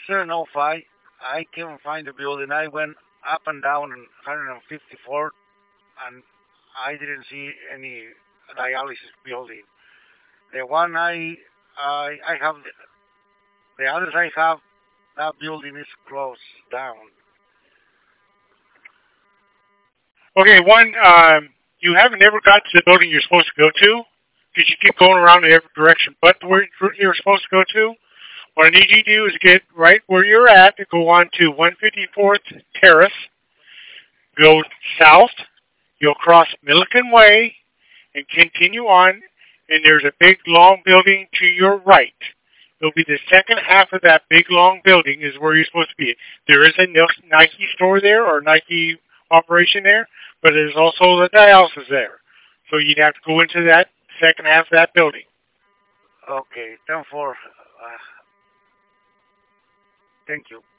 705. I can't find the building. I went up and down on 154th, and I didn't see any dialysis building. The one I have, the others I have, that building is closed down. Okay, one, you haven't ever got to the building you're supposed to go to because you keep going around in every direction but where you're supposed to go to. What I need you to do is get right where you're at and go on to 154th Terrace, go south, you'll cross Milliken Way, and continue on, and there's a big long building to your right. It'll be the second half of that big long building is where you're supposed to be. There is a Nike store there or Nike operation there, but there's also the dialysis there. So you'd have to go into that second half of that building. Okay, 10-4. Thank you.